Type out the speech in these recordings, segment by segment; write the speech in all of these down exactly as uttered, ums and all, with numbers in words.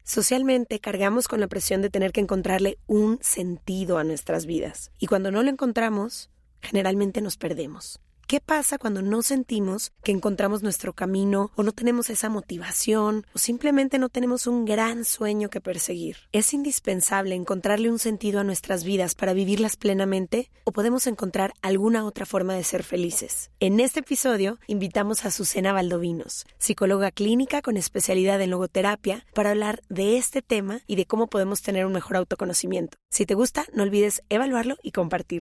Socialmente cargamos con la presión de tener que encontrarle un sentido a nuestras vidas. Y cuando no lo encontramos, generalmente nos perdemos. ¿Qué pasa cuando no sentimos que encontramos nuestro camino o no tenemos esa motivación o simplemente no tenemos un gran sueño que perseguir? ¿Es indispensable encontrarle un sentido a nuestras vidas para vivirlas plenamente o podemos encontrar alguna otra forma de ser felices? En este episodio invitamos a Susana Valdovinos, psicóloga clínica con especialidad en logoterapia, para hablar de este tema y de cómo podemos tener un mejor autoconocimiento. Si te gusta, no olvides evaluarlo y compartir.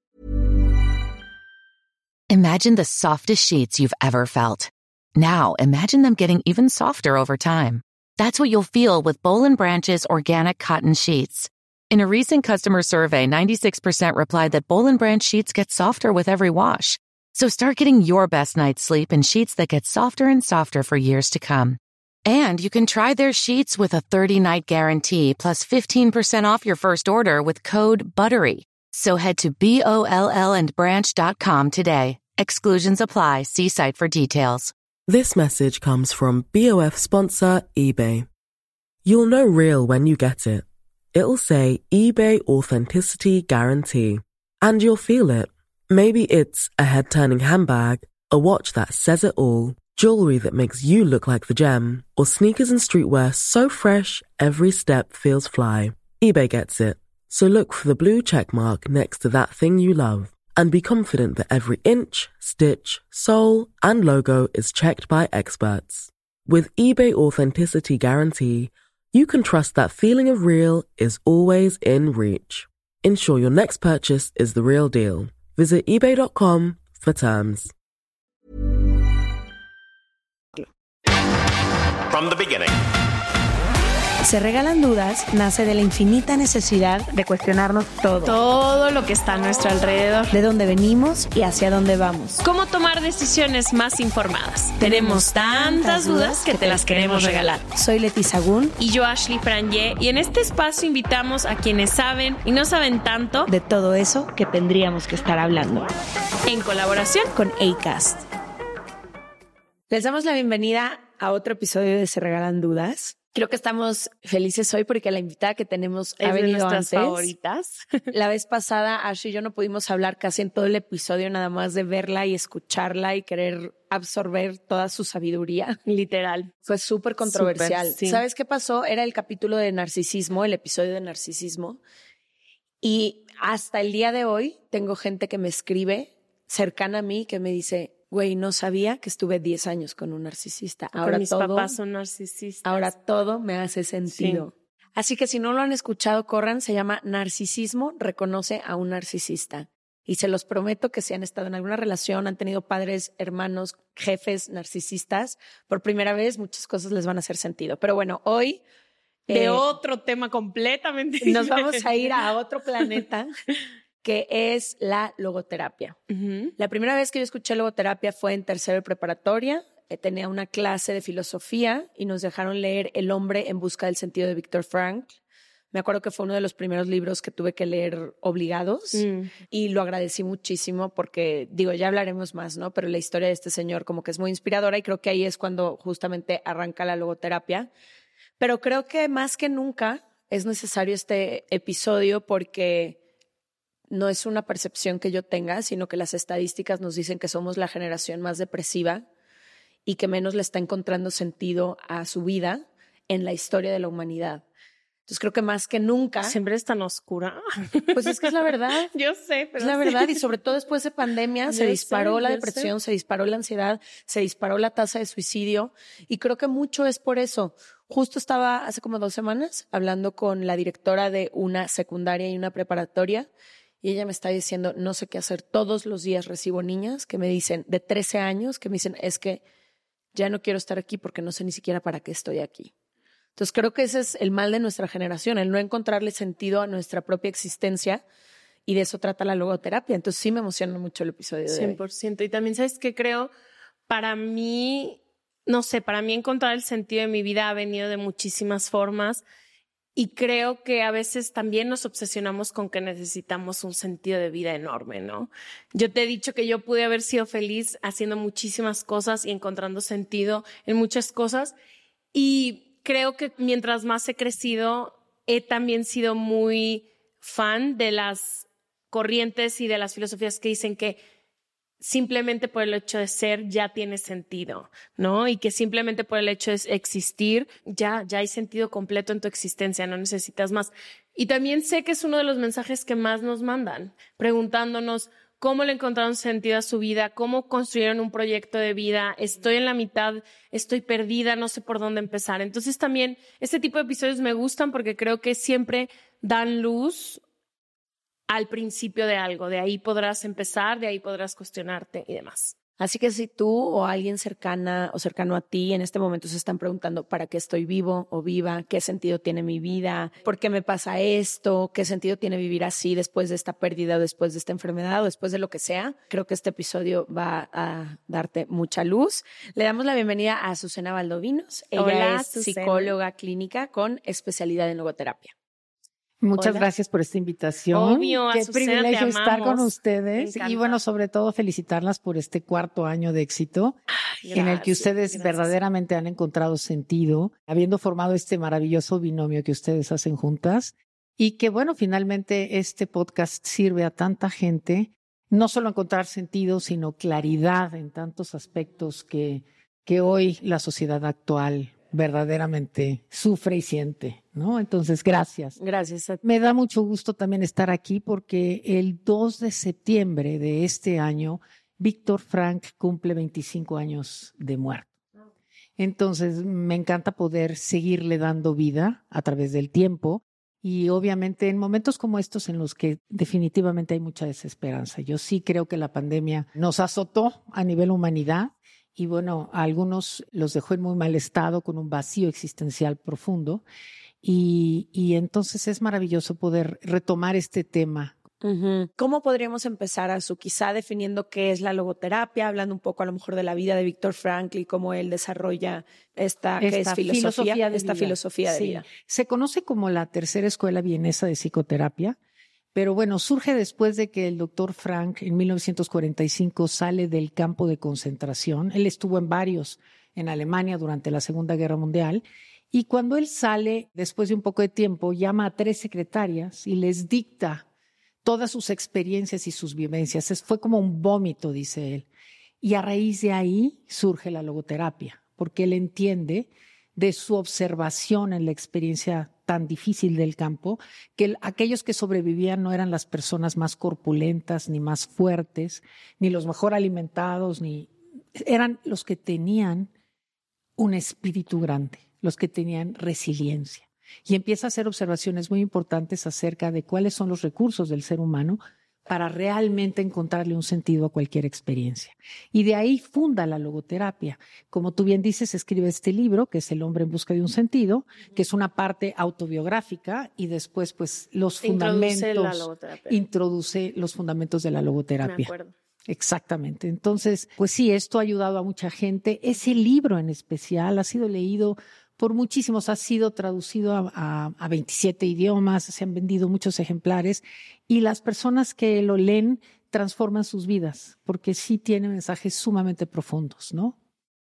Imagine the softest sheets you've ever felt. Now, imagine them getting even softer over time. That's what you'll feel with Boll and Branch's organic cotton sheets. In a recent customer survey, ninety-six percent replied that Boll and Branch sheets get softer with every wash. So start getting your best night's sleep in sheets that get softer and softer for years to come. And you can try their sheets with a thirty-night guarantee plus fifteen percent off your first order with code BUTTERY. So head to B O L L and branch dot com today. Exclusions apply. See site for details. This message comes from B O F sponsor eBay. You'll know real when you get it. It'll say eBay Authenticity Guarantee. And you'll feel it. Maybe it's a head-turning handbag, a watch that says it all, jewelry that makes you look like the gem, or sneakers and streetwear so fresh every step feels fly. eBay gets it. So look for the blue check mark next to that thing you love. And be confident that every inch, stitch, sole, and logo is checked by experts. With eBay Authenticity Guarantee, you can trust that feeling of real is always in reach. Ensure your next purchase is the real deal. Visit ebay dot com for terms. From the beginning. Se Regalan Dudas nace de la infinita necesidad de cuestionarnos todo. Todo lo que está a nuestro alrededor. De dónde venimos y hacia dónde vamos. Cómo tomar decisiones más informadas. Tenemos tantas dudas que te las queremos regalar. Soy Leti Sagún. Y yo, Ashley Franje. Y en este espacio invitamos a quienes saben y no saben tanto de todo eso que tendríamos que estar hablando. En colaboración con Acast. Les damos la bienvenida a otro episodio de Se Regalan Dudas. Creo que estamos felices hoy porque la invitada que tenemos es ha venido de nuestras antes. favoritas. La vez pasada, Ash y yo no pudimos hablar casi en todo el episodio, nada más de verla y escucharla y querer absorber toda su sabiduría. Literal. Fue súper controversial. Súper, sí. ¿Sabes qué pasó? Era el capítulo de narcisismo, el episodio de narcisismo. Y hasta el día de hoy tengo gente que me escribe cercana a mí que me dice... Güey, no sabía que estuve diez años con un narcisista. Ahora mis todo, papás son narcisistas. Ahora todo me hace sentido. Sí. Así que si no lo han escuchado, corran. Se llama Narcisismo reconoce a un narcisista. Y se los prometo que si han estado en alguna relación, han tenido padres, hermanos, jefes narcisistas, por primera vez muchas cosas les van a hacer sentido. Pero bueno, hoy... De eh, otro tema completamente Nos diferente. vamos a ir a otro planeta... que es la logoterapia. Uh-huh. La primera vez que yo escuché logoterapia fue en tercero de preparatoria. Eh, tenía una clase de filosofía y nos dejaron leer El hombre en busca del sentido de Viktor Frankl. Me acuerdo que fue uno de los primeros libros que tuve que leer obligados mm. y lo agradecí muchísimo porque, digo, ya hablaremos más, ¿no? Pero la historia de este señor como que es muy inspiradora y creo que ahí es cuando justamente arranca la logoterapia. Pero creo que más que nunca es necesario este episodio porque... no es una percepción que yo tenga, sino que las estadísticas nos dicen que somos la generación más depresiva y que menos le está encontrando sentido a su vida en la historia de la humanidad. Entonces creo que más que nunca... Siempre es tan oscura. Pues es que es la verdad. Yo sé, pero... Es la verdad y sobre todo después de pandemia se yo disparó sé, la depresión, sé. se disparó la ansiedad, se disparó la tasa de suicidio y creo que mucho es por eso. Justo estaba hace como dos semanas hablando con la directora de una secundaria y una preparatoria y ella me está diciendo, no sé qué hacer. Todos los días recibo niñas que me dicen, de trece años, que me dicen, es que ya no quiero estar aquí porque no sé ni siquiera para qué estoy aquí. Entonces creo que ese es el mal de nuestra generación, el no encontrarle sentido a nuestra propia existencia y de eso trata la logoterapia. Entonces sí me emociona mucho el episodio de cien por ciento. Hoy. Y también, ¿sabes qué? Creo, para mí, no sé, para mí encontrar el sentido de mi vida ha venido de muchísimas formas. Y creo que a veces también nos obsesionamos con que necesitamos un sentido de vida enorme, ¿no? Yo te he dicho que yo pude haber sido feliz haciendo muchísimas cosas y encontrando sentido en muchas cosas. Y creo que mientras más he crecido, he también sido muy fan de las corrientes y de las filosofías que dicen que simplemente por el hecho de ser ya tiene sentido, ¿no? Y que simplemente por el hecho de existir ya, ya hay sentido completo en tu existencia, no necesitas más. Y también sé que es uno de los mensajes que más nos mandan, preguntándonos cómo le encontraron sentido a su vida, cómo construyeron un proyecto de vida, estoy en la mitad, estoy perdida, no sé por dónde empezar. Entonces también este tipo de episodios me gustan porque creo que siempre dan luz al principio de algo. De ahí podrás empezar, de ahí podrás cuestionarte y demás. Así que si tú o alguien cercana o cercano a ti en este momento se están preguntando ¿para qué estoy vivo o viva? ¿Qué sentido tiene mi vida? ¿Por qué me pasa esto? ¿Qué sentido tiene vivir así después de esta pérdida o después de esta enfermedad o después de lo que sea? Creo que este episodio va a darte mucha luz. Le damos la bienvenida a Azucena Valdovinos. Ella Hola, es Azucena. Psicóloga clínica con especialidad en logoterapia. Muchas Hola. Gracias por esta invitación. Obvio, Qué Azucena, privilegio te estar amamos. con ustedes. Me Y bueno, sobre todo felicitarlas por este cuarto año de éxito Ay, en el que gracias, ustedes gracias. verdaderamente han encontrado sentido, habiendo formado este maravilloso binomio que ustedes hacen juntas y que bueno, finalmente este podcast sirve a tanta gente, no solo a encontrar sentido, sino claridad en tantos aspectos que, que hoy la sociedad actual verdaderamente sufre y siente, ¿no? Entonces, gracias. Gracias a ti. Me da mucho gusto también estar aquí porque el dos de septiembre de este año, Víctor Frank cumple veinticinco años de muerto. Entonces, me encanta poder seguirle dando vida a través del tiempo y obviamente en momentos como estos en los que definitivamente hay mucha desesperanza. Yo sí creo que la pandemia nos azotó a nivel humanidad. Y bueno, a algunos los dejó en muy mal estado, con un vacío existencial profundo. Y, y entonces es maravilloso poder retomar este tema. Uh-huh. ¿Cómo podríamos empezar, Azu? Quizá definiendo qué es la logoterapia, hablando un poco a lo mejor de la vida de Víctor Frankl y cómo él desarrolla esta, esta que es filosofía, filosofía de esta vida. filosofía de Sí. vida. Se conoce como la tercera escuela vienesa de psicoterapia. Pero bueno, surge después de que el doctor Frank en mil novecientos cuarenta y cinco sale del campo de concentración. Él estuvo en varios en Alemania durante la Segunda Guerra Mundial. Y cuando él sale, después de un poco de tiempo, llama a tres secretarias y les dicta todas sus experiencias y sus vivencias. Es, fue como un vómito, dice él. Y a raíz de ahí surge la logoterapia, porque él entiende de su observación en la experiencia tan difícil del campo, que el, aquellos que sobrevivían no eran las personas más corpulentas, ni más fuertes, ni los mejor alimentados, ni eran los que tenían un espíritu grande, los que tenían resiliencia. Y empieza a hacer observaciones muy importantes acerca de cuáles son los recursos del ser humano para realmente encontrarle un sentido a cualquier experiencia. Y de ahí funda la logoterapia. Como tú bien dices, escribe este libro, que es El hombre en busca de un sentido, que es una parte autobiográfica y después pues los Introduce fundamentos. la logoterapia. Introduce los fundamentos de la Me logoterapia. acuerdo. Exactamente. Entonces, pues sí, esto ha ayudado a mucha gente. Ese libro en especial ha sido leído por muchísimos, ha sido traducido a, a, a veintisiete idiomas, se han vendido muchos ejemplares y las personas que lo leen transforman sus vidas porque sí tiene mensajes sumamente profundos, ¿no?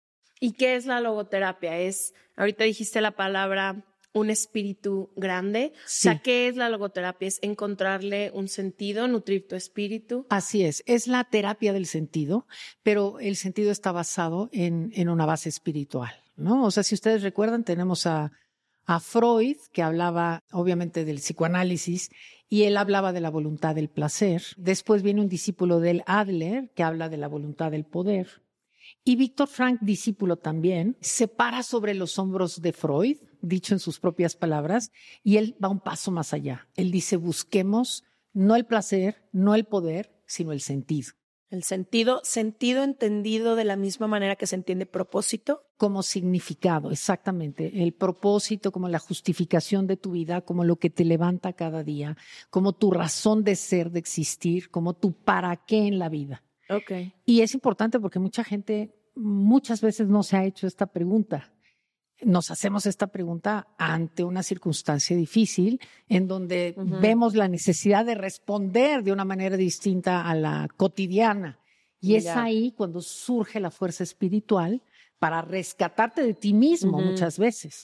¿Y qué es la logoterapia? Es, ahorita dijiste la palabra un espíritu grande. Sí. O sea, ¿qué es la logoterapia? Es encontrarle un sentido, nutrir tu espíritu. Así es, es la terapia del sentido, pero el sentido está basado en, en una base espiritual, ¿no? O sea, si ustedes recuerdan, tenemos a, a Freud, que hablaba obviamente del psicoanálisis, y él hablaba de la voluntad del placer. Después viene un discípulo del Adler, que habla de la voluntad del poder. Y Víctor Frank, discípulo también, se para sobre los hombros de Freud, dicho en sus propias palabras, y él va un paso más allá. Él dice, busquemos no el placer, no el poder, sino el sentido. El sentido, sentido entendido de la misma manera que se entiende propósito. Como significado, exactamente. El propósito como la justificación de tu vida, como lo que te levanta cada día, como tu razón de ser, de existir, como tu para qué en la vida. Okay. Y es importante porque mucha gente muchas veces no se ha hecho esta pregunta. Nos hacemos esta pregunta ante una circunstancia difícil en donde uh-huh. vemos la necesidad de responder de una manera distinta a la cotidiana. Y es yeah. ahí cuando surge la fuerza espiritual para rescatarte de ti mismo uh-huh. muchas veces, ¿no?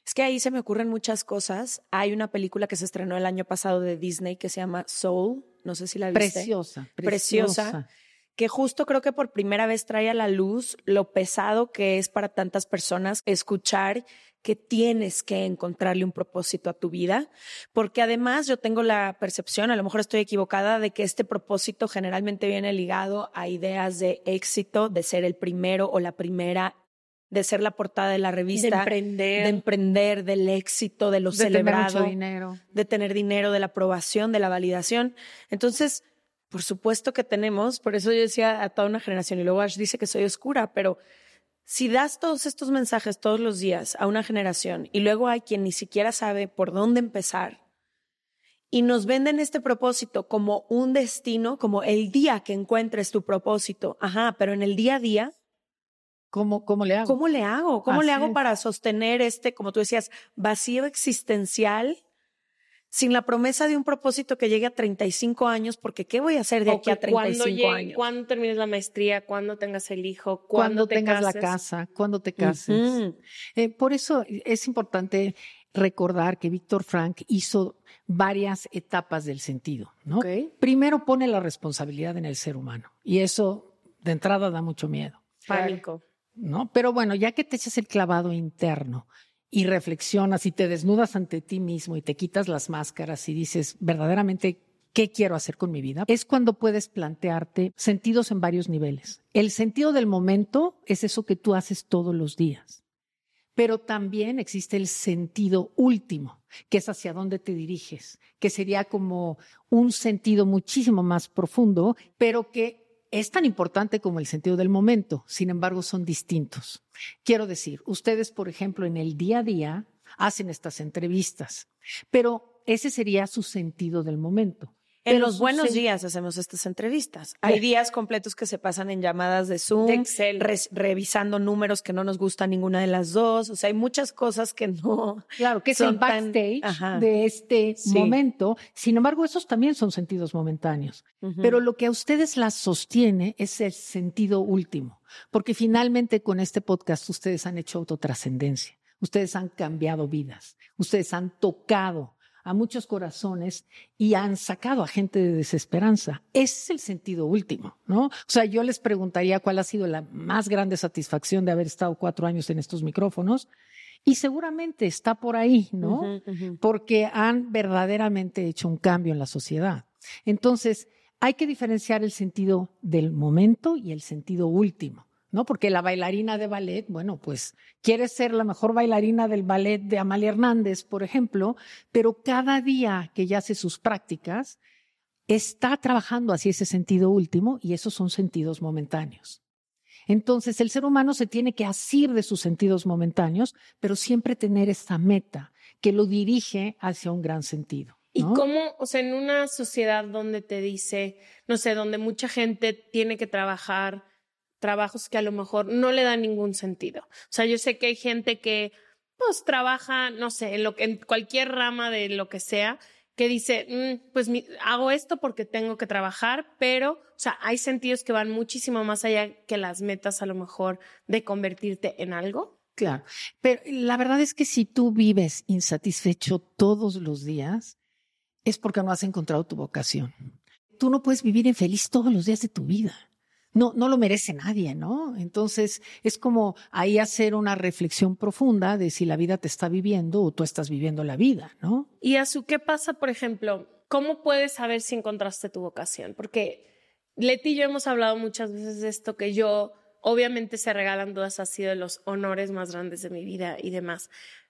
Es que ahí se me ocurren muchas cosas. Hay una película que se estrenó el año pasado de Disney que se llama Soul. No sé si la viste. Preciosa, preciosa. Preciosa. Que justo creo que por primera vez trae a la luz lo pesado que es para tantas personas escuchar que tienes que encontrarle un propósito a tu vida, porque además yo tengo la percepción, a lo mejor estoy equivocada, de que este propósito generalmente viene ligado a ideas de éxito, de ser el primero o la primera, de ser la portada de la revista, de emprender, de emprender, del éxito, de lo de celebrado, tener mucho dinero, de tener dinero, de la aprobación, de la validación. Entonces, por supuesto que tenemos, por eso yo decía a toda una generación, y luego Ash dice que soy oscura, pero si das todos estos mensajes todos los días a una generación y luego hay quien ni siquiera sabe por dónde empezar y nos venden este propósito como un destino, como el día que encuentres tu propósito, ajá, pero en el día a día, ¿cómo, cómo le hago? ¿Cómo le hago? ¿Cómo Así le hago es. para sostener este, como tú decías, vacío existencial sin la promesa de un propósito que llegue a treinta y cinco años? Porque ¿qué voy a hacer de o aquí a treinta y cinco llegue, años? Cuando termines la maestría, cuando tengas el hijo, Cuando cuando te tengas cases. la casa, cuando te cases. Uh-huh. Eh, por eso es importante recordar que Víctor Frank hizo varias etapas del sentido, ¿no? Okay. Primero pone la responsabilidad en el ser humano y eso de entrada da mucho miedo, Pánico. ¿no? Pero bueno, ya que te echas el clavado interno y reflexionas y te desnudas ante ti mismo y te quitas las máscaras y dices verdaderamente qué quiero hacer con mi vida, es cuando puedes plantearte sentidos en varios niveles. El sentido del momento es eso que tú haces todos los días, pero también existe el sentido último, que es hacia dónde te diriges, que sería como un sentido muchísimo más profundo, pero que es tan importante como el sentido del momento, sin embargo son distintos. Quiero decir, ustedes, por ejemplo, en el día a día hacen estas entrevistas, pero ese sería su sentido del momento. En Pero los su buenos sen- días hacemos estas entrevistas. Hay días completos que se pasan en llamadas de Zoom, De Excel. res- revisando números que no nos gustan ninguna de las dos. O sea, hay muchas cosas que no... Claro, que es son el tan- backstage Ajá. de este Sí. momento. Sin embargo, esos también son sentidos momentáneos. Ujú. Pero lo que a ustedes las sostiene es el sentido último. Porque finalmente con este podcast ustedes han hecho autotrascendencia. Ustedes han cambiado vidas. Ustedes han tocado a muchos corazones y han sacado a gente de desesperanza. Ese es el sentido último, ¿no? O sea, yo les preguntaría cuál ha sido la más grande satisfacción de haber estado cuatro años en estos micrófonos y seguramente está por ahí, ¿no? Ujú, ujú. Porque han verdaderamente hecho un cambio en la sociedad. Entonces, hay que diferenciar el sentido del momento y el sentido último, ¿no? Porque la bailarina de ballet, bueno, pues quiere ser la mejor bailarina del ballet de Amalia Hernández, por ejemplo, pero cada día que ella hace sus prácticas está trabajando hacia ese sentido último y esos son sentidos momentáneos. Entonces, el ser humano se tiene que asir de sus sentidos momentáneos, pero siempre tener esa meta que lo dirige hacia un gran sentido. ¿Y ¿no? cómo, o sea, en una sociedad donde te dice, no sé, donde mucha gente tiene que trabajar trabajos que a lo mejor no le dan ningún sentido? O sea, yo sé que hay gente que, pues, trabaja, no sé, en, lo, en cualquier rama de lo que sea, que dice, mm, pues mi, hago esto porque tengo que trabajar, pero, o sea, hay sentidos que van muchísimo más allá que las metas a lo mejor de convertirte en algo. Claro, pero la verdad es que si tú vives insatisfecho todos los días, es porque no has encontrado tu vocación. Tú no puedes vivir infeliz todos los días de tu vida. No, no lo merece nadie, ¿no? Entonces, es como ahí hacer una reflexión profunda de si la vida te está viviendo o tú estás viviendo la vida, ¿no? Y Azu, ¿qué pasa, por ejemplo? ¿Cómo puedes saber si encontraste tu vocación? Porque Leti y yo hemos hablado muchas veces de esto, que yo, obviamente se regalan dudas, ha sido de los honores más grandes de mi vida y demás,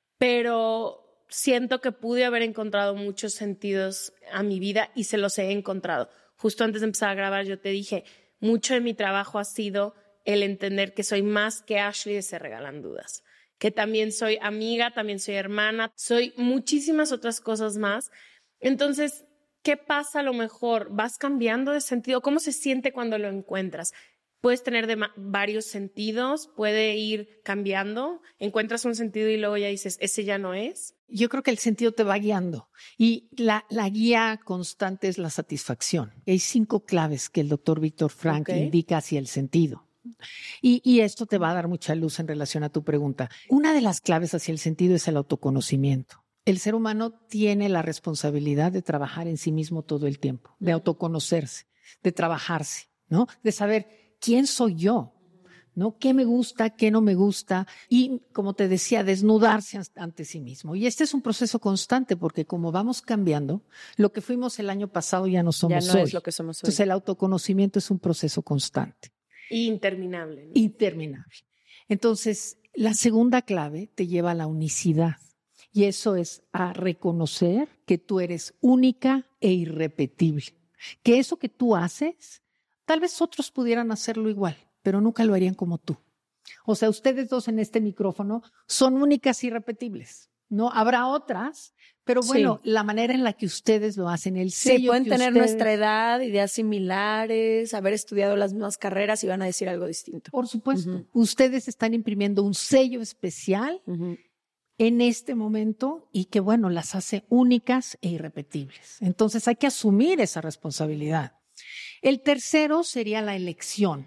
pero siento que pude haber encontrado muchos sentidos a mi vida y se los he encontrado. Justo antes de empezar a grabar yo te dije, mucho de mi trabajo ha sido el entender que soy más que Ashley de Se Regalan Dudas, que también soy amiga, también soy hermana, soy muchísimas otras cosas más. Entonces, ¿qué pasa? A lo mejor vas cambiando de sentido. ¿Cómo se siente cuando lo encuentras? Puedes tener de varios sentidos, puede ir cambiando, encuentras un sentido y luego ya dices, ese ya no es. Yo creo que el sentido te va guiando y la, la guía constante es la satisfacción. Hay cinco claves que el doctor Víctor Frank Okay. indica hacia el sentido. Y, y esto te va a dar mucha luz en relación a tu pregunta. Una de las claves hacia el sentido es el autoconocimiento. El ser humano tiene la responsabilidad de trabajar en sí mismo todo el tiempo, de autoconocerse, de trabajarse, ¿no? De saber quién soy yo, ¿no? ¿Qué me gusta, qué no me gusta? Y, como te decía, desnudarse ante sí mismo. Y este es un proceso constante porque como vamos cambiando, lo que fuimos el año pasado ya no somos ya no hoy. es lo que somos hoy. Entonces el autoconocimiento es un proceso constante. Interminable, ¿no? Interminable. Entonces, la segunda clave te lleva a la unicidad. Y eso es a reconocer que tú eres única e irrepetible. Que eso que tú haces, tal vez otros pudieran hacerlo igual, pero nunca lo harían como tú. O sea, ustedes dos en este micrófono son únicas e irrepetibles, ¿no? Habrá otras, pero bueno, sí, la manera en la que ustedes lo hacen, el sello sí, pueden que tener ustedes... nuestra edad, ideas similares, haber estudiado las mismas carreras y van a decir algo distinto. Por supuesto. Uh-huh. Ustedes están imprimiendo un sello especial uh-huh. en este momento y que, bueno, las hace únicas e irrepetibles. Entonces hay que asumir esa responsabilidad. El tercero sería la elección.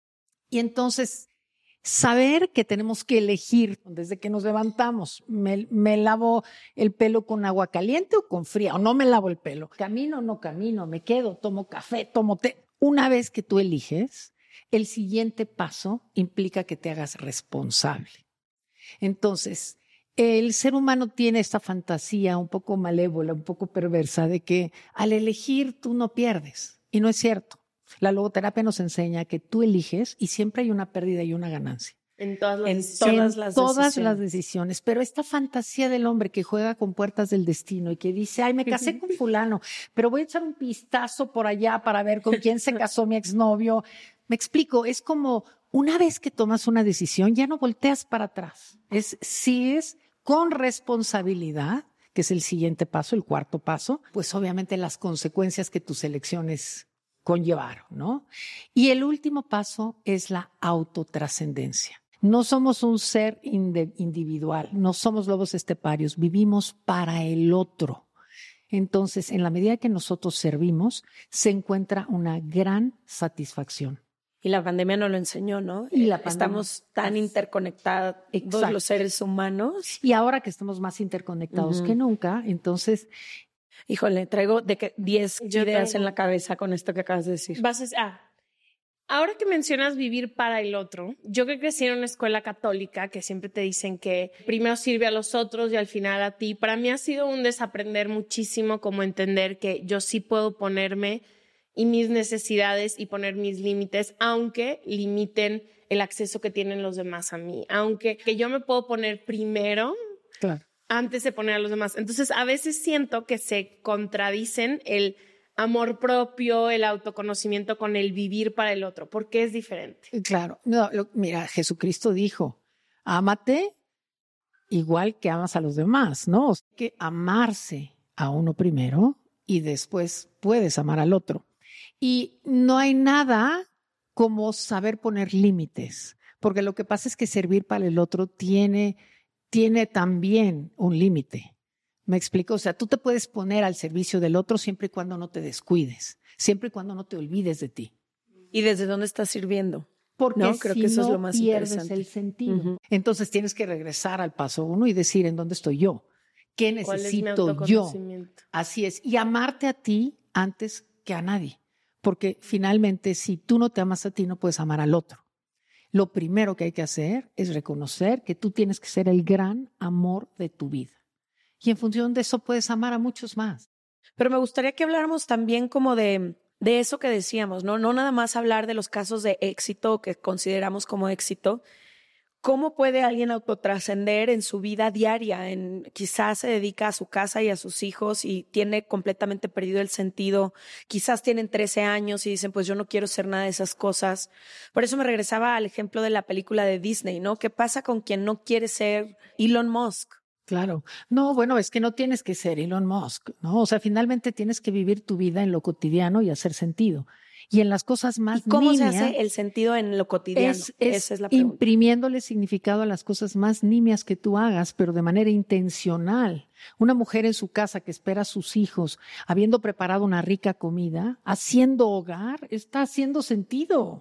Y entonces, saber que tenemos que elegir desde que nos levantamos. Me, me lavo el pelo con agua caliente o con fría, o no me lavo el pelo. Camino o no camino, me quedo, tomo café, tomo té. Una vez que tú eliges, el siguiente paso implica que te hagas responsable. Entonces, el ser humano tiene esta fantasía un poco malévola, un poco perversa, de que al elegir tú no pierdes. Y no es cierto. La logoterapia nos enseña que tú eliges y siempre hay una pérdida y una ganancia. En todas las en decisiones. Todas las todas decisiones. las decisiones. Pero esta fantasía del hombre que juega con puertas del destino y que dice, ay, me casé con fulano, pero voy a echar un vistazo por allá para ver con quién se casó mi exnovio. Me explico, es como una vez que tomas una decisión, ya no volteas para atrás. Es, si es con responsabilidad, que es el siguiente paso, el cuarto paso, pues obviamente las consecuencias que tus elecciones conllevaron, ¿no? Y el último paso es la autotrascendencia. No somos un ser individual, no somos lobos esteparios, vivimos para el otro. Entonces, en la medida que nosotros servimos, se encuentra una gran satisfacción. Y la pandemia nos lo enseñó, ¿no? Y la pandemia. Estamos tan interconectados todos los seres humanos. Y ahora que estamos más interconectados uh-huh. que nunca, entonces... Híjole, traigo de que diez ideas tengo... en la cabeza con esto que acabas de decir. Vas a... ah, ahora que mencionas vivir para el otro, yo que crecí en una escuela católica que siempre te dicen que primero sirve a los otros y al final a ti, para mí ha sido un desaprender muchísimo como entender que yo sí puedo ponerme y mis necesidades y poner mis límites, aunque limiten el acceso que tienen los demás a mí, aunque que yo me puedo poner primero. Claro. Antes de poner a los demás. Entonces, a veces siento que se contradicen el amor propio, el autoconocimiento con el vivir para el otro. ¿Por qué es diferente? Claro. No, lo, mira, Jesucristo dijo, ámate igual que amas a los demás, ¿no? O sea, que amarse a uno primero y después puedes amar al otro. Y no hay nada como saber poner límites, porque lo que pasa es que servir para el otro tiene... tiene también un límite. ¿Me explico? O sea, tú te puedes poner al servicio del otro siempre y cuando no te descuides, siempre y cuando no te olvides de ti. ¿Y desde dónde estás sirviendo? Porque no, creo si que eso no es lo más pierdes interesante. el sentido. Uh-huh. Entonces tienes que regresar al paso uno y decir en dónde estoy yo, qué necesito ¿Cuál es mi yo. autoconocimiento? Así es. Y amarte a ti antes que a nadie. Porque finalmente, si tú no te amas a ti, no puedes amar al otro. Lo primero que hay que hacer es reconocer que tú tienes que ser el gran amor de tu vida. Y en función de eso puedes amar a muchos más. Pero me gustaría que habláramos también como de, de eso que decíamos, ¿no? No nada más hablar de los casos de éxito que consideramos como éxito. ¿Cómo puede alguien autotrascender en su vida diaria? En, quizás se dedica a su casa y a sus hijos y tiene completamente perdido el sentido. Quizás tienen trece años y dicen, pues yo no quiero ser nada de esas cosas. Por eso me regresaba al ejemplo de la película de Disney, ¿no? ¿Qué pasa con quien no quiere ser Elon Musk? Claro. No, bueno, es que no tienes que ser Elon Musk, ¿no? O sea, finalmente tienes que vivir tu vida en lo cotidiano y hacer sentido. Y en las cosas más ¿Y cómo nimias, se hace el sentido en lo cotidiano? Es, es Esa es la pregunta. Imprimiéndole significado a las cosas más nimias que tú hagas, pero de manera intencional. Una mujer en su casa que espera a sus hijos, habiendo preparado una rica comida, haciendo hogar, está haciendo sentido,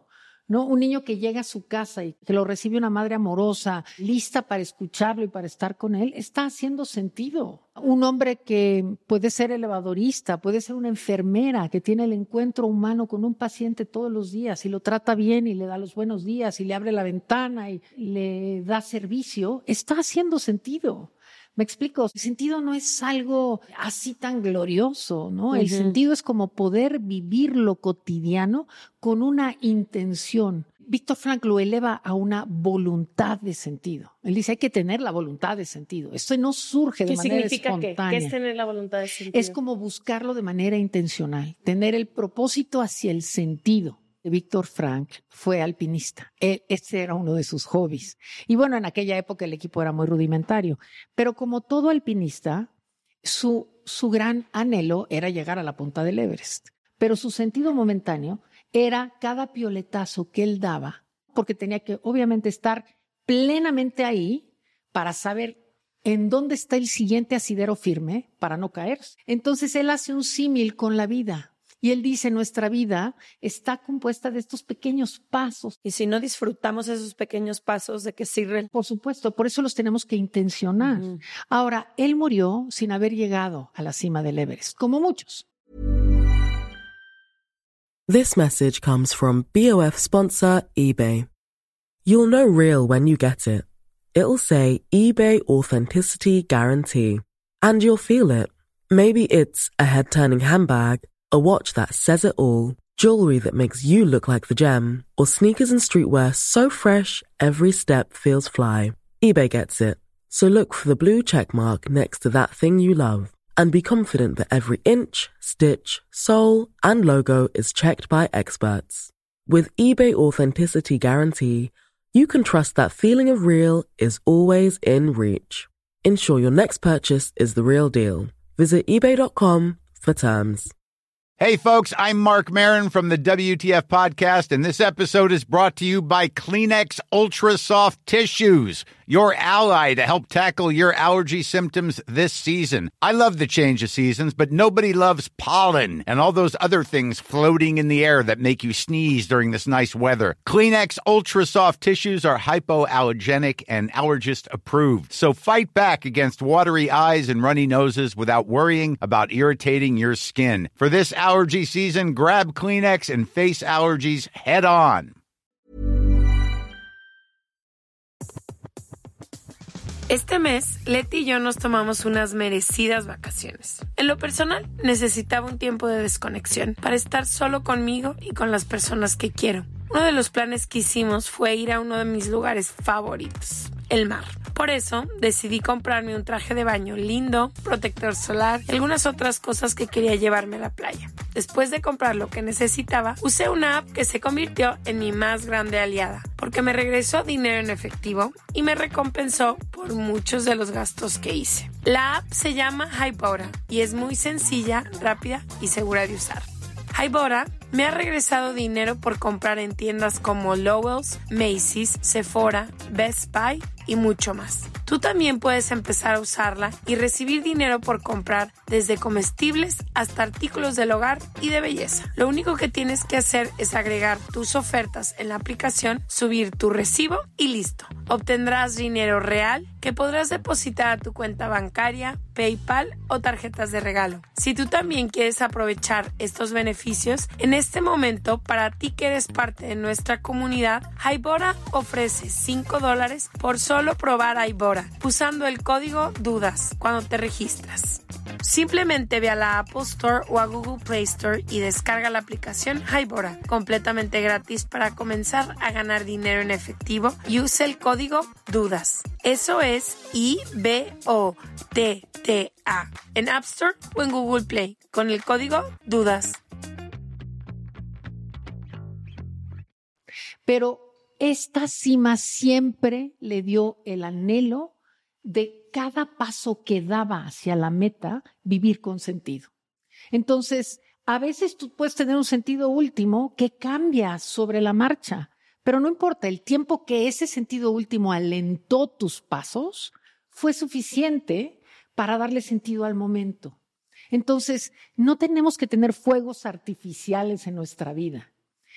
¿no? Un niño que llega a su casa y que lo recibe una madre amorosa, lista para escucharlo y para estar con él, está haciendo sentido. Un hombre que puede ser elevadorista, puede ser una enfermera que tiene el encuentro humano con un paciente todos los días y lo trata bien y le da los buenos días y le abre la ventana y le da servicio, está haciendo sentido. Me explico, el sentido no es algo así tan glorioso, ¿no? Uh-huh. El sentido es como poder vivir lo cotidiano con una intención. Víctor Frank lo eleva a una voluntad de sentido. Él dice, hay que tener la voluntad de sentido. Esto no surge de manera espontánea. ¿Qué significa qué? ¿Qué es tener la voluntad de sentido? Es como buscarlo de manera intencional, tener el propósito hacia el sentido. Víctor Frank fue alpinista. Él, ese era uno de sus hobbies. Y bueno, en aquella época el equipo era muy rudimentario. Pero como todo alpinista, su, su gran anhelo era llegar a la punta del Everest. Pero su sentido momentáneo era cada pioletazo que él daba, porque tenía que obviamente estar plenamente ahí para saber en dónde está el siguiente asidero firme para no caer. Entonces él hace un símil con la vida. Y él dice, nuestra vida está compuesta de estos pequeños pasos. Y si no disfrutamos esos pequeños pasos, ¿de qué sirven? Por supuesto, por eso los tenemos que intencionar. Uh-huh. Ahora, él murió sin haber llegado a la cima del Everest, como muchos. This message comes from B O F sponsor eBay. You'll know real when you get it. It'll say eBay Authenticity Guarantee. And you'll feel it. Maybe it's a head-turning handbag, a watch that says it all, jewelry that makes you look like the gem, or sneakers and streetwear so fresh every step feels fly. eBay gets it. So look for the blue check mark next to that thing you love and be confident that every inch, stitch, sole, and logo is checked by experts. With eBay Authenticity Guarantee, you can trust that feeling of real is always in reach. Ensure your next purchase is the real deal. Visit ebay dot com for terms. Hey, folks, I'm Mark Maron from the W T F Podcast, and this episode is brought to you by Kleenex Ultra Soft Tissues, your ally to help tackle your allergy symptoms this season. I love the change of seasons, but nobody loves pollen and all those other things floating in the air that make you sneeze during this nice weather. Kleenex Ultra Soft Tissues are hypoallergenic and allergist approved, so fight back against watery eyes and runny noses without worrying about irritating your skin. For this allergy season, grab Kleenex and face allergies head on. Este mes, Leti y yo nos tomamos unas merecidas vacaciones. En lo personal, necesitaba un tiempo de desconexión para estar solo conmigo y con las personas que quiero. Uno de los planes que hicimos fue ir a uno de mis lugares favoritos, el mar. Por eso, decidí comprarme un traje de baño lindo, protector solar y algunas otras cosas que quería llevarme a la playa. Después de comprar lo que necesitaba, usé una app que se convirtió en mi más grande aliada, porque me regresó dinero en efectivo y me recompensó por muchos de los gastos que hice. La app se llama Hybora y es muy sencilla, rápida y segura de usar. Hybora me ha regresado dinero por comprar en tiendas como Lowell's, Macy's, Sephora, Best Buy y mucho más. Tú también puedes empezar a usarla y recibir dinero por comprar desde comestibles hasta artículos del hogar y de belleza. Lo único que tienes que hacer es agregar tus ofertas en la aplicación, subir tu recibo y listo. Obtendrás dinero real que podrás depositar a tu cuenta bancaria, PayPal o tarjetas de regalo. Si tú también quieres aprovechar estos beneficios, en este momento, para ti que eres parte de nuestra comunidad, Hybora ofrece cinco dólares por solo probar Hybora, usando el código DUDAS cuando te registras. Simplemente ve a la Apple Store o a Google Play Store y descarga la aplicación Hybora, completamente gratis para comenzar a ganar dinero en efectivo, y usa el código DUDAS. Eso es I B O D D A en App Store o en Google Play con el código DUDAS. Pero esta cima siempre le dio el anhelo de cada paso que daba hacia la meta, vivir con sentido. Entonces, a veces tú puedes tener un sentido último que cambia sobre la marcha, pero no importa, el tiempo que ese sentido último alentó tus pasos fue suficiente para darle sentido al momento. Entonces, no tenemos que tener fuegos artificiales en nuestra vida.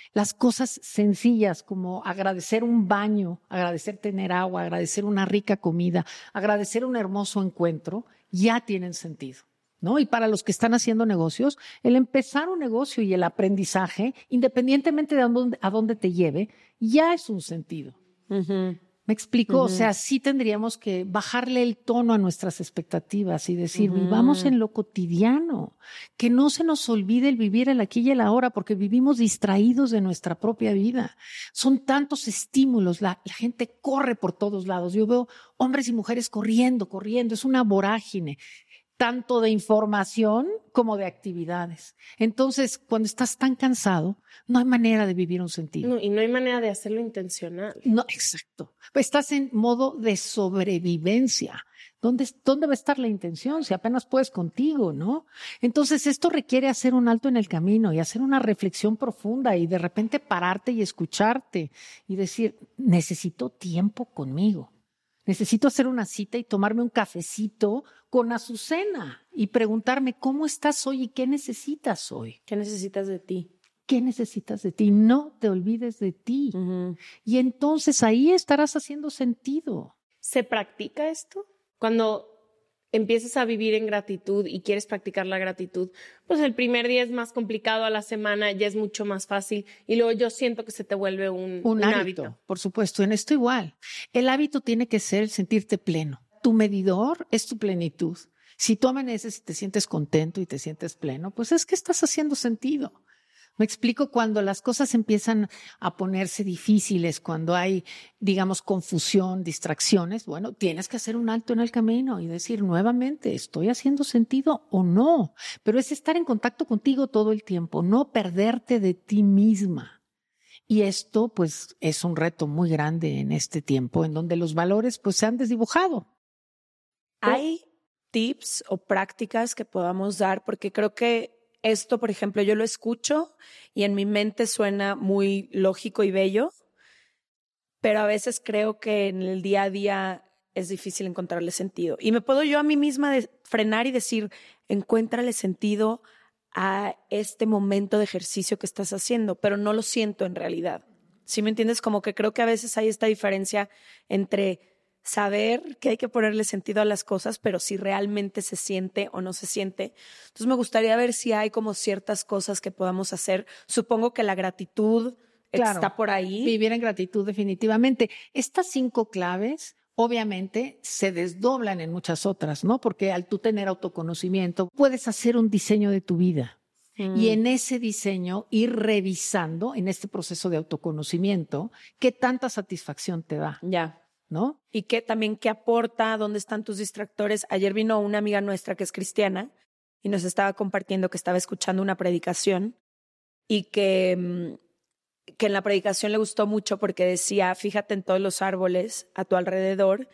Las cosas sencillas como agradecer un baño, agradecer tener agua, agradecer una rica comida, agradecer un hermoso encuentro, ya tienen sentido, ¿no? Y para los que están haciendo negocios, el empezar un negocio y el aprendizaje, independientemente de a dónde, a dónde te lleve, ya es un sentido. Uh-huh. ¿Me explico? Uh-huh. O sea, sí tendríamos que bajarle el tono a nuestras expectativas y decir, uh-huh. vivamos en lo cotidiano, que no se nos olvide el vivir el aquí y el ahora, porque vivimos distraídos de nuestra propia vida. Son tantos estímulos, la, la gente corre por todos lados. Yo veo hombres y mujeres corriendo, corriendo, es una vorágine, tanto de información como de actividades. Entonces, cuando estás tan cansado, no hay manera de vivir un sentido. No, y no hay manera de hacerlo intencional. No, exacto. Estás en modo de sobrevivencia. ¿Dónde, ¿Dónde va a estar la intención? Si apenas puedes contigo, ¿no? Entonces, esto requiere hacer un alto en el camino y hacer una reflexión profunda y de repente pararte y escucharte y decir, necesito tiempo conmigo. Necesito hacer una cita y tomarme un cafecito con Azucena y preguntarme cómo estás hoy y qué necesitas hoy. ¿Qué necesitas de ti? ¿Qué necesitas de ti? No te olvides de ti. Uh-huh. Y entonces ahí estarás haciendo sentido. ¿Se practica esto? Cuando empiezas a vivir en gratitud y quieres practicar la gratitud, pues el primer día es más complicado, a la semana ya es mucho más fácil y luego yo siento que se te vuelve un, un, un hábito, hábito. Por supuesto, en esto igual. El hábito tiene que ser el sentirte pleno. Tu medidor es tu plenitud. Si tú amaneces y te sientes contento y te sientes pleno, pues es que estás haciendo sentido. Me explico, cuando las cosas empiezan a ponerse difíciles, cuando hay, digamos, confusión, distracciones, bueno, tienes que hacer un alto en el camino y decir nuevamente, ¿estoy haciendo sentido o no? Pero es estar en contacto contigo todo el tiempo, no perderte de ti misma. Y esto, pues, es un reto muy grande en este tiempo, en donde los valores, pues, se han desdibujado. ¿Hay tips o prácticas que podamos dar? Porque creo que esto, por ejemplo, yo lo escucho y en mi mente suena muy lógico y bello, pero a veces creo que en el día a día es difícil encontrarle sentido. Y me puedo yo a mí misma de frenar y decir, encuéntrale sentido a este momento de ejercicio que estás haciendo, pero no lo siento en realidad. ¿Sí me entiendes? Como que creo que a veces hay esta diferencia entre saber que hay que ponerle sentido a las cosas, pero si realmente se siente o no se siente. Entonces me gustaría ver si hay como ciertas cosas que podamos hacer. Supongo que la gratitud claro, está por ahí. Vivir en gratitud definitivamente. Estas cinco claves obviamente se desdoblan en muchas otras, ¿no? Porque al tú tener autoconocimiento puedes hacer un diseño de tu vida. Mm. Y en ese diseño ir revisando en este proceso de autoconocimiento qué tanta satisfacción te da. Ya. ¿No? Y que también qué aporta, dónde están tus distractores. Ayer vino una amiga nuestra que es cristiana y nos estaba compartiendo que estaba escuchando una predicación y que, que en la predicación le gustó mucho porque decía, fíjate en todos los árboles a tu alrededor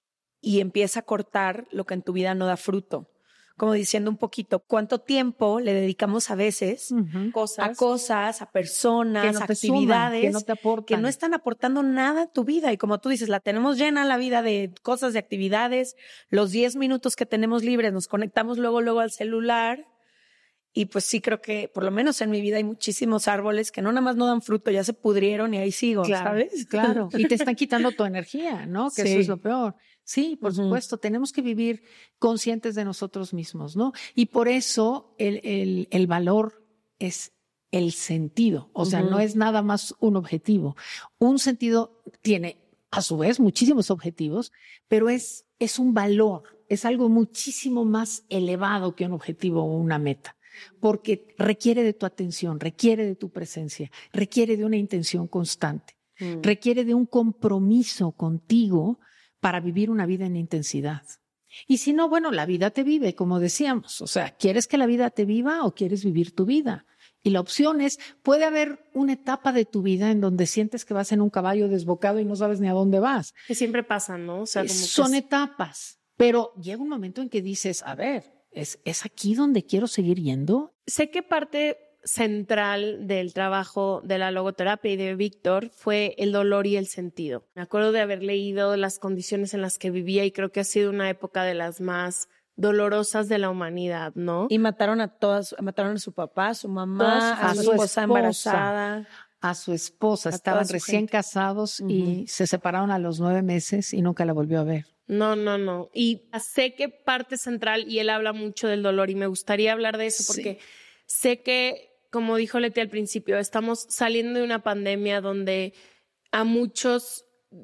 y empieza a cortar lo que en tu vida no da fruto. Como diciendo un poquito cuánto tiempo le dedicamos a veces uh-huh. cosas, a cosas, a personas, que no te actividades suman, que no te aportan, que no están aportando nada a tu vida. Y como tú dices, la tenemos llena la vida de cosas, de actividades. Los diez minutos que tenemos libres nos conectamos luego, luego al celular. Y pues sí creo que, por lo menos en mi vida, hay muchísimos árboles que no nada más no dan fruto, ya se pudrieron y ahí sigo, claro, ¿sabes? Claro, y te están quitando tu energía, ¿no? Que sí. Eso es lo peor. Sí, por uh-huh. supuesto, tenemos que vivir conscientes de nosotros mismos, ¿no? Y por eso el, el, el valor es el sentido, o uh-huh. sea, no es nada más un objetivo. Un sentido tiene, a su vez, muchísimos objetivos, pero es, es un valor, es algo muchísimo más elevado que un objetivo o una meta. Porque requiere de tu atención, requiere de tu presencia, requiere de una intención constante, mm. requiere de un compromiso contigo para vivir una vida en intensidad. Y si no, bueno, la vida te vive, como decíamos. O sea, ¿quieres que la vida te viva o quieres vivir tu vida? Y la opción es, puede haber una etapa de tu vida en donde sientes que vas en un caballo desbocado y no sabes ni a dónde vas. Que siempre pasan, ¿no? O sea, como Son que es... etapas, pero llega un momento en que dices, a ver, ¿Es, ¿Es aquí donde quiero seguir yendo? Sé que parte central del trabajo de la logoterapia y de Víctor fue el dolor y el sentido. Me acuerdo de haber leído las condiciones en las que vivía y creo que ha sido una época de las más dolorosas de la humanidad, ¿no? Y mataron a todas, mataron a su papá, a su mamá, a, a su esposa embarazada. a su esposa. A Estaban toda su recién gente. casados Ujú. y se separaron a los nueve meses y nunca la volvió a ver. No, no, no. Y sé que parte central, y él habla mucho del dolor, y me gustaría hablar de eso Sí. porque sé que, como dijo Leti al principio, estamos saliendo de una pandemia donde a muchos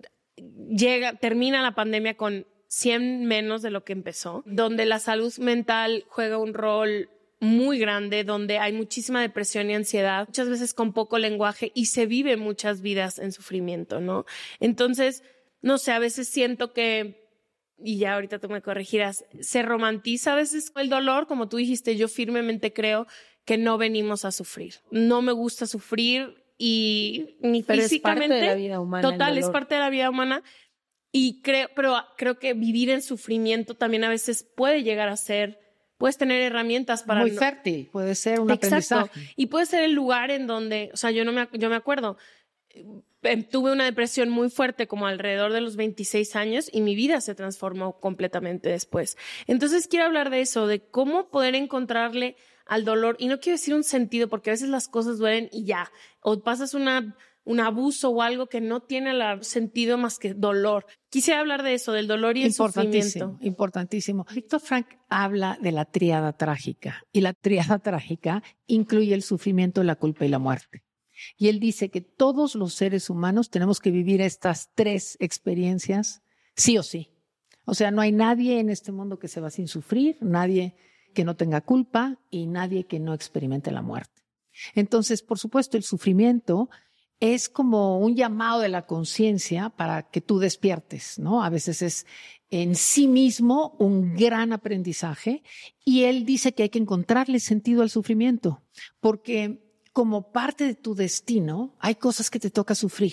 llega, termina la pandemia con cien menos de lo que empezó, donde la salud mental juega un rol muy grande, donde hay muchísima depresión y ansiedad, muchas veces con poco lenguaje, y se vive muchas vidas en sufrimiento, ¿no? Entonces, no sé, a veces siento que, y ya ahorita tú me corregirás, se romantiza a veces el dolor, como tú dijiste. Yo firmemente creo que no venimos a sufrir. No me gusta sufrir, y ni Pero físicamente. es parte de la vida humana. Total, el es dolor. parte de la vida humana. Y creo, pero creo que vivir en sufrimiento también a veces puede llegar a ser, puedes tener herramientas para Muy no- fértil, puede ser un Exacto. aprendizaje. Y puede ser el lugar en donde, o sea, yo no me, yo me acuerdo, eh, tuve una depresión muy fuerte como alrededor de los veintiséis años, y mi vida se transformó completamente después. Entonces quiero hablar de eso, de cómo poder encontrarle al dolor, y no quiero decir un sentido, porque a veces las cosas duelen y ya, o pasas una, un abuso o algo que no tiene la- sentido más que dolor. Quisiera hablar de eso, del dolor y el Importantísimo, sufrimiento. importantísimo. Víctor Frank habla de la tríada trágica, y la tríada trágica incluye el sufrimiento, la culpa y la muerte. Y él dice que todos los seres humanos tenemos que vivir estas tres experiencias sí o sí. O sea, no hay nadie en este mundo que se va sin sufrir, nadie que no tenga culpa y nadie que no experimente la muerte. Entonces, por supuesto, el sufrimiento es como un llamado de la conciencia para que tú despiertes, ¿no? A veces es en sí mismo un gran aprendizaje, y él dice que hay que encontrarle sentido al sufrimiento, porque como parte de tu destino hay cosas que te toca sufrir.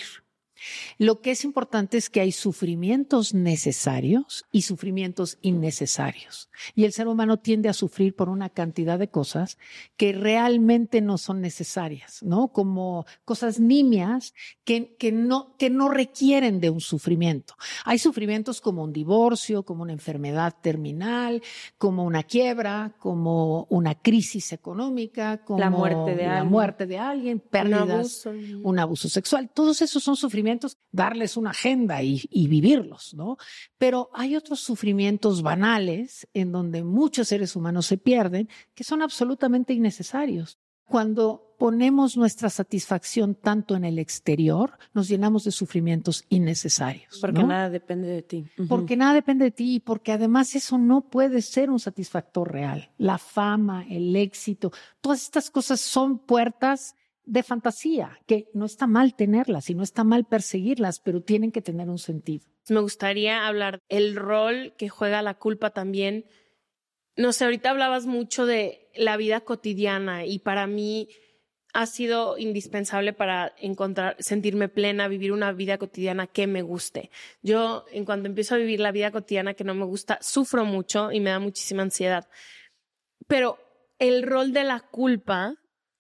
Lo que es importante es que hay sufrimientos necesarios y sufrimientos innecesarios. Y el ser humano tiende a sufrir por una cantidad de cosas que realmente no son necesarias, ¿no? Como cosas nimias que, que, no, que no requieren de un sufrimiento. Hay sufrimientos como un divorcio, como una enfermedad terminal, como una quiebra, como una crisis económica, como La muerte de la alguien. muerte de alguien, pérdidas, Un abuso. un abuso sexual. Todos esos son sufrimientos, darles una agenda y, y vivirlos, ¿no? Pero hay otros sufrimientos banales en donde muchos seres humanos se pierden, que son absolutamente innecesarios. Cuando ponemos nuestra satisfacción tanto en el exterior, nos llenamos de sufrimientos innecesarios. Porque ¿no? nada depende de ti. Ujú. Porque nada depende de ti, y porque además eso no puede ser un satisfactor real. La fama, el éxito, todas estas cosas son puertas de fantasía, que no está mal tenerlas y no está mal perseguirlas, pero tienen que tener un sentido. Me gustaría hablar el rol que juega la culpa también. No sé, ahorita hablabas mucho de la vida cotidiana, y para mí ha sido indispensable para encontrar, sentirme plena, vivir una vida cotidiana que me guste. Yo, en cuanto empiezo a vivir la vida cotidiana que no me gusta, sufro mucho y me da muchísima ansiedad. Pero el rol de la culpa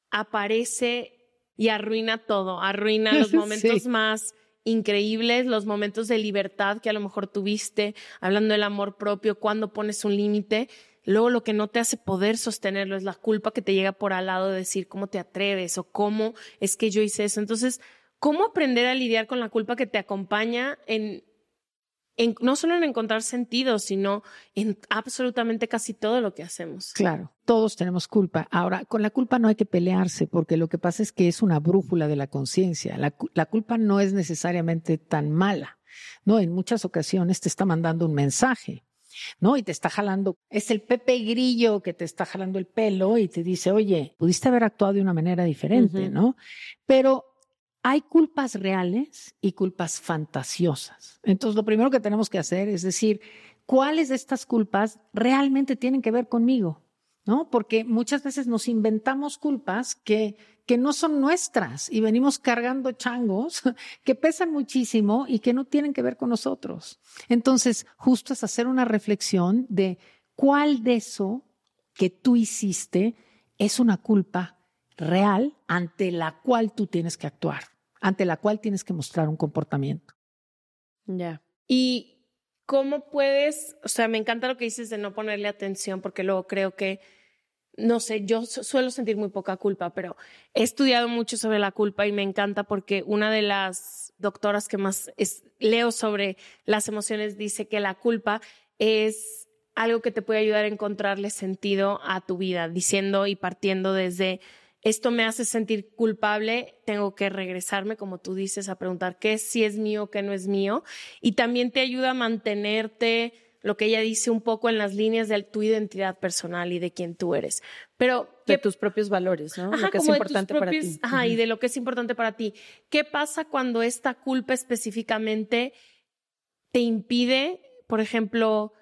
aparece y arruina todo, arruina los momentos Sí. más increíbles, los momentos de libertad que a lo mejor tuviste, hablando del amor propio, cuando pones un límite. Luego lo que no te hace poder sostenerlo es la culpa que te llega por al lado de decir cómo te atreves o cómo es que yo hice eso. Entonces, ¿cómo aprender a lidiar con la culpa que te acompaña en, en no solo en encontrar sentido, sino en absolutamente casi todo lo que hacemos? Claro, todos tenemos culpa. Ahora, con la culpa no hay que pelearse, porque lo que pasa es que es una brújula de la conciencia. La, la culpa no es necesariamente tan mala, ¿no? En muchas ocasiones te está mandando un mensaje, ¿no? Y te está jalando, es el Pepe Grillo que te está jalando el pelo y te dice, oye, pudiste haber actuado de una manera diferente, Ujú. ¿no? Pero hay culpas reales y culpas fantasiosas. Entonces, lo primero que tenemos que hacer es decir, ¿cuáles de estas culpas realmente tienen que ver conmigo? ¿No? Porque muchas veces nos inventamos culpas que, que no son nuestras y venimos cargando changos que pesan muchísimo y que no tienen que ver con nosotros. Entonces, justo es hacer una reflexión de cuál de eso que tú hiciste es una culpa real ante la cual tú tienes que actuar, ante la cual tienes que mostrar un comportamiento. Ya. Y ¿cómo puedes? O sea, me encanta lo que dices de no ponerle atención, porque luego creo que no sé, yo suelo sentir muy poca culpa, pero he estudiado mucho sobre la culpa y me encanta porque una de las doctoras que más es, leo sobre las emociones dice que la culpa es algo que te puede ayudar a encontrarle sentido a tu vida, diciendo y partiendo desde esto me hace sentir culpable, tengo que regresarme, como tú dices, a preguntar qué es, si es mío, qué no es mío, y también te ayuda a mantenerte, lo que ella dice un poco en las líneas de tu identidad personal y de quién tú eres. Pero de ¿qué, tus propios valores, ¿no? Ajá, lo que es importante propios, para ti. Ajá, uh-huh. Y de lo que es importante para ti. ¿Qué pasa cuando esta culpa específicamente te impide, por ejemplo,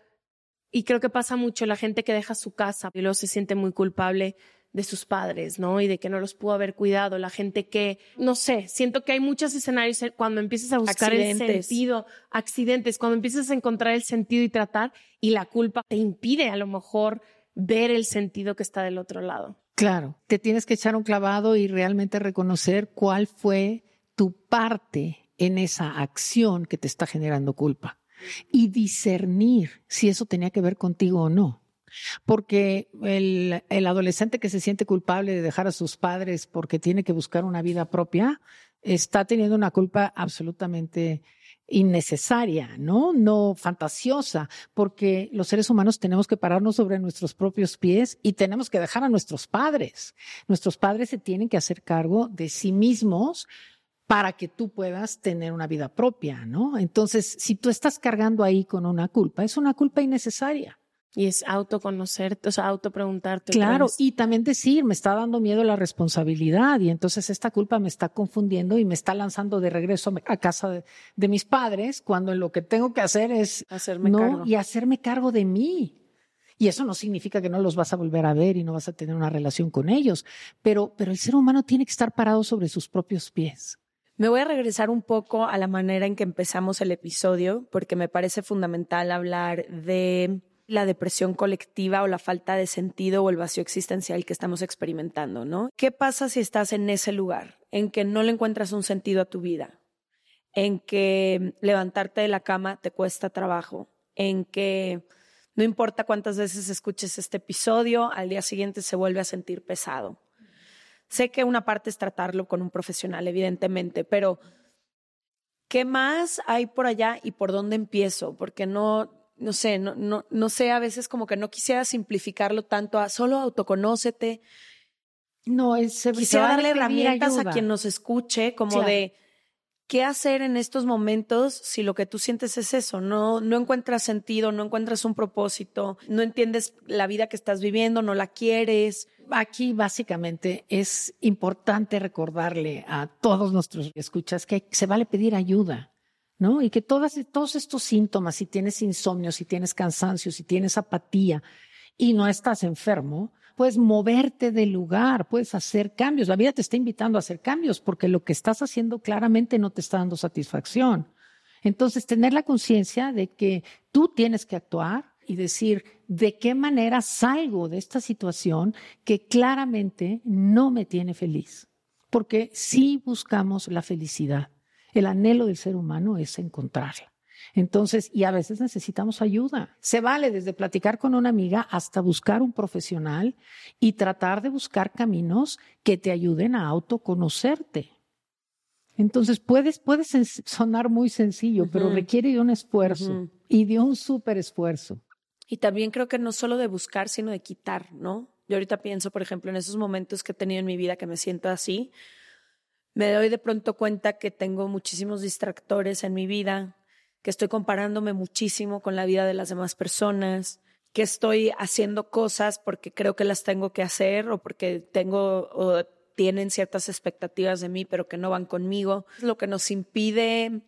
y creo que pasa mucho, la gente que deja su casa y luego se siente muy culpable de sus padres, ¿no? Y de que no los pudo haber cuidado. La gente que, no sé, siento que hay muchos escenarios cuando empiezas a buscar accidentes. el sentido, accidentes, cuando empiezas a encontrar el sentido y tratar, y la culpa te impide a lo mejor ver el sentido que está del otro lado. Claro, te tienes que echar un clavado y realmente reconocer cuál fue tu parte en esa acción que te está generando culpa y discernir si eso tenía que ver contigo o no. Porque el, el adolescente que se siente culpable de dejar a sus padres porque tiene que buscar una vida propia, está teniendo una culpa absolutamente innecesaria, ¿no? No fantasiosa, porque los seres humanos tenemos que pararnos sobre nuestros propios pies y tenemos que dejar a nuestros padres. Nuestros padres se tienen que hacer cargo de sí mismos para que tú puedas tener una vida propia, ¿no? Entonces, si tú estás cargando ahí con una culpa, es una culpa innecesaria. Y es autoconocerte, o sea, autopreguntarte. Claro, y también decir, me está dando miedo la responsabilidad y entonces esta culpa me está confundiendo y me está lanzando de regreso a casa de, de mis padres cuando lo que tengo que hacer es hacerme ¿no? cargo. y hacerme cargo de mí. Y eso no significa que no los vas a volver a ver y no vas a tener una relación con ellos, pero, pero el ser humano tiene que estar parado sobre sus propios pies. Me voy a regresar un poco a la manera en que empezamos el episodio porque me parece fundamental hablar de la depresión colectiva o la falta de sentido o el vacío existencial que estamos experimentando, ¿no? ¿Qué pasa si estás en ese lugar, en que no le encuentras un sentido a tu vida, en que levantarte de la cama te cuesta trabajo, en que no importa cuántas veces escuches este episodio, al día siguiente se vuelve a sentir pesado? Sé que una parte es tratarlo con un profesional, evidentemente, pero ¿qué más hay por allá y por dónde empiezo? Porque no... No sé, no, no, no sé, a veces como que no quisiera simplificarlo tanto a solo autoconócete. No, es, se, quisiera se darle herramientas ayuda a quien nos escuche, como claro. de qué hacer en estos momentos si lo que tú sientes es eso. No, no encuentras sentido, no encuentras un propósito, no entiendes la vida que estás viviendo, no la quieres. Aquí básicamente es importante recordarle a todos nuestros escuchas que se vale pedir ayuda. ¿No? Y que todas, todos estos síntomas, si tienes insomnio, si tienes cansancio, si tienes apatía y no estás enfermo, puedes moverte del lugar, puedes hacer cambios. La vida te está invitando a hacer cambios porque lo que estás haciendo claramente no te está dando satisfacción. Entonces, tener la conciencia de que tú tienes que actuar y decir de qué manera salgo de esta situación que claramente no me tiene feliz. Porque sí buscamos la felicidad. El anhelo del ser humano es encontrarla. Entonces, y a veces necesitamos ayuda. Se vale desde platicar con una amiga hasta buscar un profesional y tratar de buscar caminos que te ayuden a autoconocerte. Entonces, puedes, puedes sonar muy sencillo, uh-huh. pero requiere de un esfuerzo uh-huh. y de un súper esfuerzo. Y también creo que no solo de buscar, sino de quitar, ¿no? Yo ahorita pienso, por ejemplo, en esos momentos que he tenido en mi vida que me siento así, me doy de pronto cuenta que tengo muchísimos distractores en mi vida, que estoy comparándome muchísimo con la vida de las demás personas, que estoy haciendo cosas porque creo que las tengo que hacer o porque tengo o tienen ciertas expectativas de mí, pero que no van conmigo. Lo que nos impide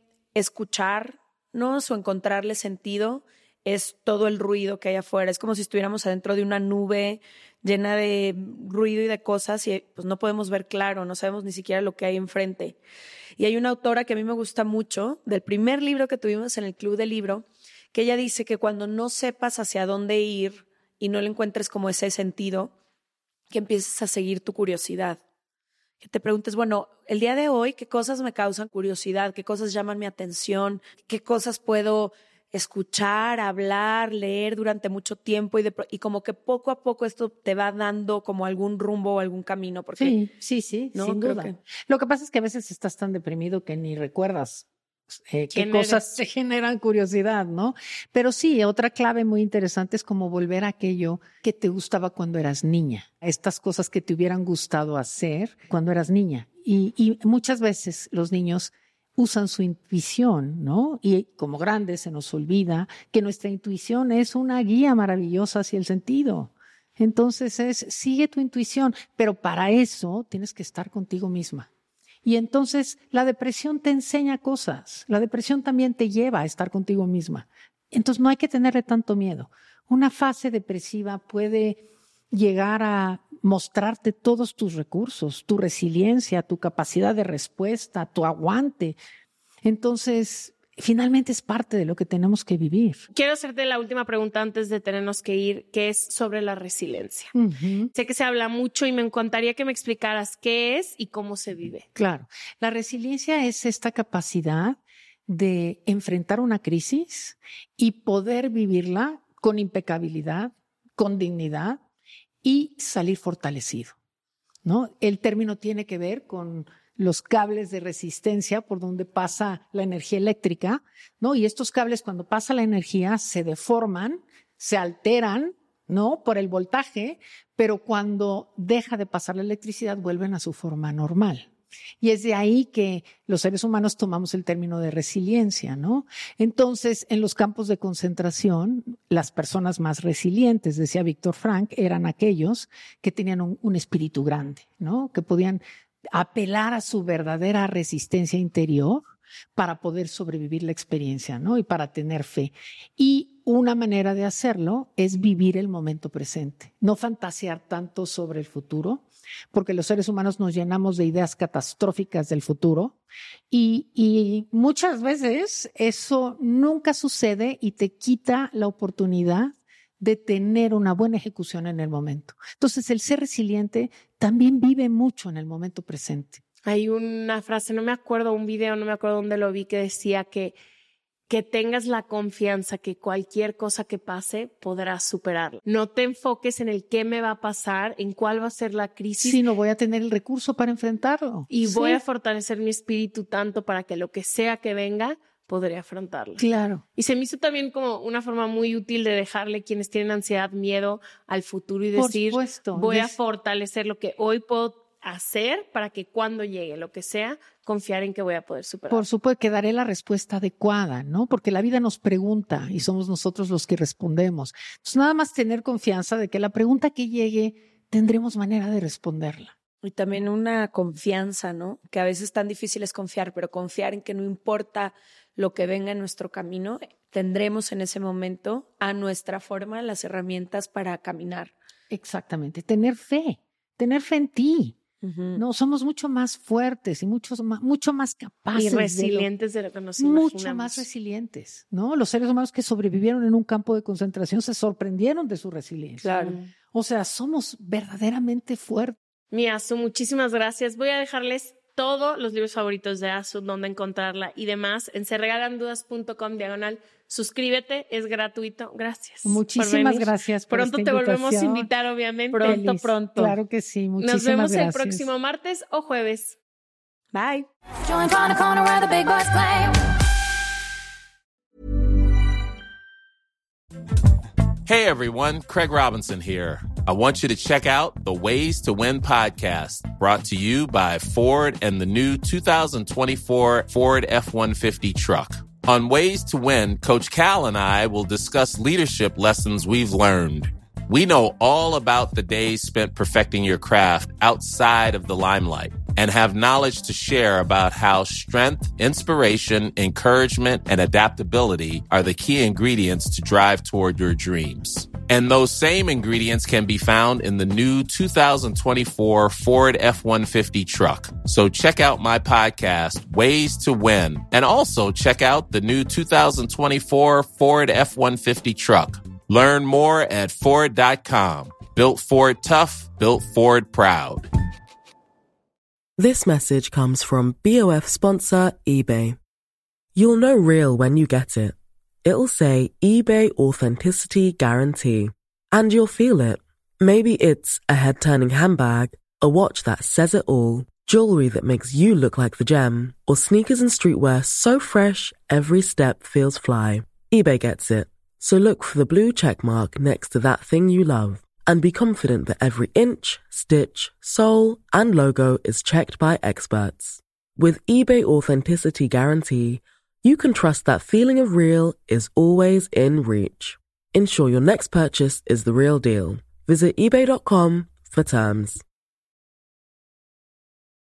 escucharnos o encontrarle sentido es todo el ruido que hay afuera. Es como si estuviéramos adentro de una nube llena de ruido y de cosas y pues no podemos ver claro, no sabemos ni siquiera lo que hay enfrente. Y hay una autora que a mí me gusta mucho, del primer libro que tuvimos en el Club del Libro, que ella dice que cuando no sepas hacia dónde ir y no le encuentres como ese sentido, que empieces a seguir tu curiosidad. Que te preguntes, bueno, el día de hoy, ¿qué cosas me causan curiosidad? ¿Qué cosas llaman mi atención? ¿Qué cosas puedo escuchar, hablar, leer durante mucho tiempo y, de, y como que poco a poco esto te va dando como algún rumbo o algún camino. Porque, sí, sí, sí, ¿no? sin Creo duda. que... Lo que pasa es que a veces estás tan deprimido que ni recuerdas eh, qué cosas eres? te generan curiosidad, ¿no? Pero sí, otra clave muy interesante es como volver a aquello que te gustaba cuando eras niña. Estas cosas que te hubieran gustado hacer cuando eras niña. Y, y muchas veces los niños usan su intuición, ¿no? Y como grandes se nos olvida que nuestra intuición es una guía maravillosa hacia el sentido. Entonces es, sigue tu intuición, pero para eso tienes que estar contigo misma. Y entonces la depresión te enseña cosas. La depresión también te lleva a estar contigo misma. Entonces no hay que tenerle tanto miedo. Una fase depresiva puede llegar a mostrarte todos tus recursos, tu resiliencia, tu capacidad de respuesta, tu aguante. Entonces, finalmente es parte de lo que tenemos que vivir. Quiero hacerte la última pregunta antes de tenernos que ir, que es sobre la resiliencia. Uh-huh. Sé que se habla mucho y me encantaría que me explicaras qué es y cómo se vive. Claro. La resiliencia es esta capacidad de enfrentar una crisis y poder vivirla con impecabilidad, con dignidad, y salir fortalecido, ¿no? El término tiene que ver con los cables de resistencia por donde pasa la energía eléctrica, ¿no? Y estos cables, cuando pasa la energía, se deforman, se alteran, ¿no? Por el voltaje, pero cuando deja de pasar la electricidad, vuelven a su forma normal. Y es de ahí que los seres humanos tomamos el término de resiliencia, ¿no? Entonces, en los campos de concentración, las personas más resilientes, decía Víctor Frank, eran aquellos que tenían un, un espíritu grande, ¿no? Que podían apelar a su verdadera resistencia interior para poder sobrevivir la experiencia, ¿no? Y para tener fe. Y una manera de hacerlo es vivir el momento presente, no fantasear tanto sobre el futuro, porque los seres humanos nos llenamos de ideas catastróficas del futuro y, y muchas veces eso nunca sucede y te quita la oportunidad de tener una buena ejecución en el momento. Entonces, el ser resiliente también vive mucho en el momento presente. Hay una frase, no me acuerdo, un video, no me acuerdo dónde lo vi, que decía que que tengas la confianza que cualquier cosa que pase podrás superarla. No te enfoques en el qué me va a pasar, en cuál va a ser la crisis. Sí, no voy a tener el recurso para enfrentarlo. Y sí. voy a fortalecer mi espíritu tanto para que lo que sea que venga, podré afrontarlo. Claro. Y se me hizo también como una forma muy útil de dejarle quienes tienen ansiedad, miedo al futuro y Por decir, supuesto. voy es... a fortalecer lo que hoy puedo hacer para que cuando llegue lo que sea, confiar en que voy a poder superar. Por supuesto que daré la respuesta adecuada, ¿no? Porque la vida nos pregunta y somos nosotros los que respondemos. Entonces, nada más tener confianza de que la pregunta que llegue tendremos manera de responderla. Y también una confianza, ¿no? Que a veces tan difícil es confiar, pero confiar en que no importa lo que venga en nuestro camino, tendremos en ese momento a nuestra forma las herramientas para caminar. Exactamente. Tener fe, tener fe en ti. Uh-huh. No, somos mucho más fuertes y muchos más, mucho más capaces. Y resilientes de lo, de lo que nos mucho imaginamos. más resilientes, ¿no? Los seres humanos que sobrevivieron en un campo de concentración se sorprendieron de su resiliencia. Claro. O sea, somos verdaderamente fuertes. Mi Azu, muchísimas gracias. Voy a dejarles todos los libros favoritos de Azu, dónde encontrarla y demás en se regalan dudas punto com diagonal. Suscríbete, es gratuito. Gracias. Muchísimas gracias por Pronto esta te volvemos a invitación. invitar, obviamente. Pronto, Feliz. pronto. Claro que sí. Muchísimas Nos vemos gracias. el próximo martes o jueves. Bye. Join Connor, Connor, where the big boys play. Hey everyone, Craig Robinson here. I want you to check out the Ways to Win podcast, brought to you by Ford and the new two thousand twenty-four Ford F one fifty truck. On Ways to Win, Coach Cal and I will discuss leadership lessons we've learned. We know all about the days spent perfecting your craft outside of the limelight and have knowledge to share about how strength, inspiration, encouragement, and adaptability are the key ingredients to drive toward your dreams. And those same ingredients can be found in the new two thousand twenty-four Ford F one fifty truck. So check out my podcast, Ways to Win, and also check out the new two thousand twenty-four Ford F one fifty truck. Learn more at Ford dot com. Built Ford tough, built Ford proud. This message comes from B O F sponsor eBay. You'll know real when you get it. it'll say eBay Authenticity Guarantee. And you'll feel it. Maybe it's a head-turning handbag, a watch that says it all, jewelry that makes you look like the gem, or sneakers and streetwear so fresh every step feels fly. eBay gets it. So look for the blue check mark next to that thing you love and be confident that every inch, stitch, sole, and logo is checked by experts. With eBay Authenticity Guarantee, you can trust that feeling of real is always in reach. Ensure your next purchase is the real deal. Visit ebay dot com for terms.